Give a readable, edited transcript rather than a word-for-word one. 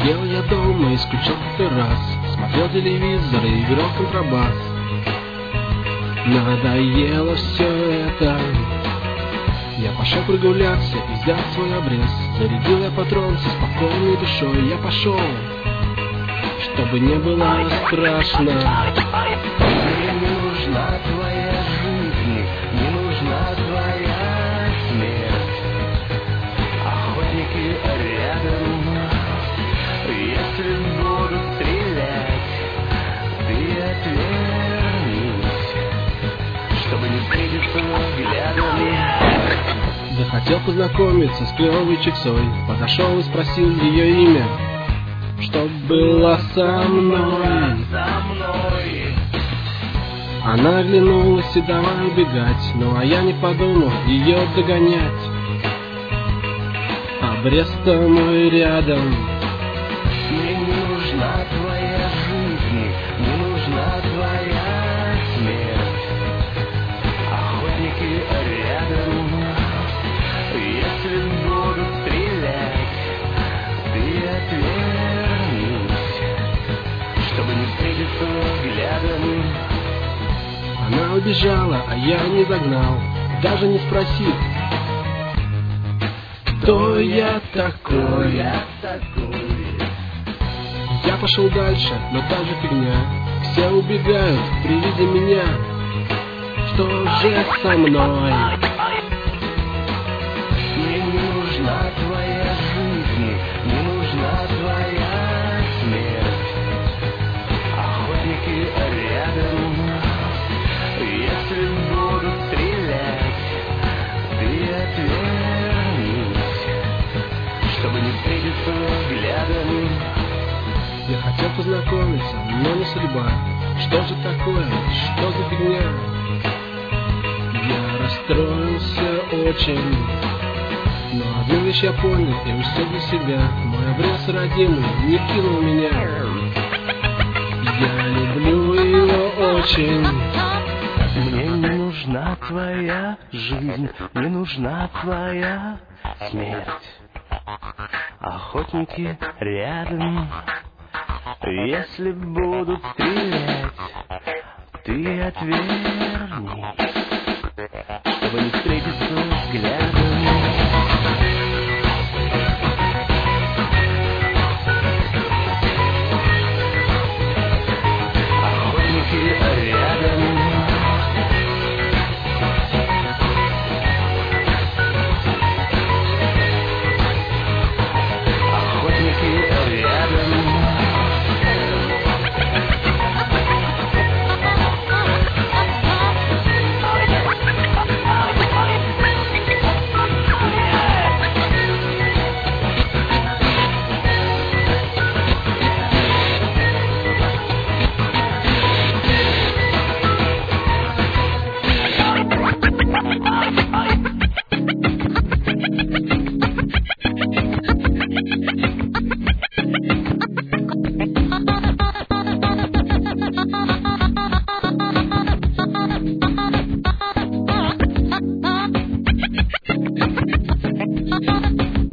Сидел я дома и скучал как-то раз, смотрел телевизор и играл в контрабас. Надоело все это. Я пошел прогуляться и взял свой обрез. Зарядил я патрон со спокойной душой. Я пошел, чтобы не было страшно. Мне не нужна твоя жизнь, не нужна твоя смерть. Охотники рядом, если будут стрелять, ты отвернись, чтобы не встретиться взглядом. Захотел познакомиться с клевой чиксой. Подошел и спросил ее имя, что было со мной. Она оглянулась и давай убегать, ну а я не подумал ее догонять. Обрез-то мой рядом. Мне не нужна твоя жизнь, не нужна твоя смерть. Охотники рядом, если будут стрелять, ты отвернись, чтобы не встретиться взглядом. Она убежала, а я не догнал, даже не спросив, кто я такой. Я пошел дальше, но та же фигня. Все убегают при виде меня. Что же со мной? Мне не нужна твоя жизнь, не нужна твоя смерть. Охотники рядом, если будут стрелять, ты отвернись, чтобы не встретиться взглядом. Я хотел познакомиться, но не судьба. Что же такое? Что за фигня? Я расстроился очень, но одну вещь я понял и все для себя. Мой обрез родимый не кинул меня. Я люблю его очень. Мне не нужна твоя жизнь, не нужна твоя смерть. Охотники рядом, если будут стрелять, ты отвернись,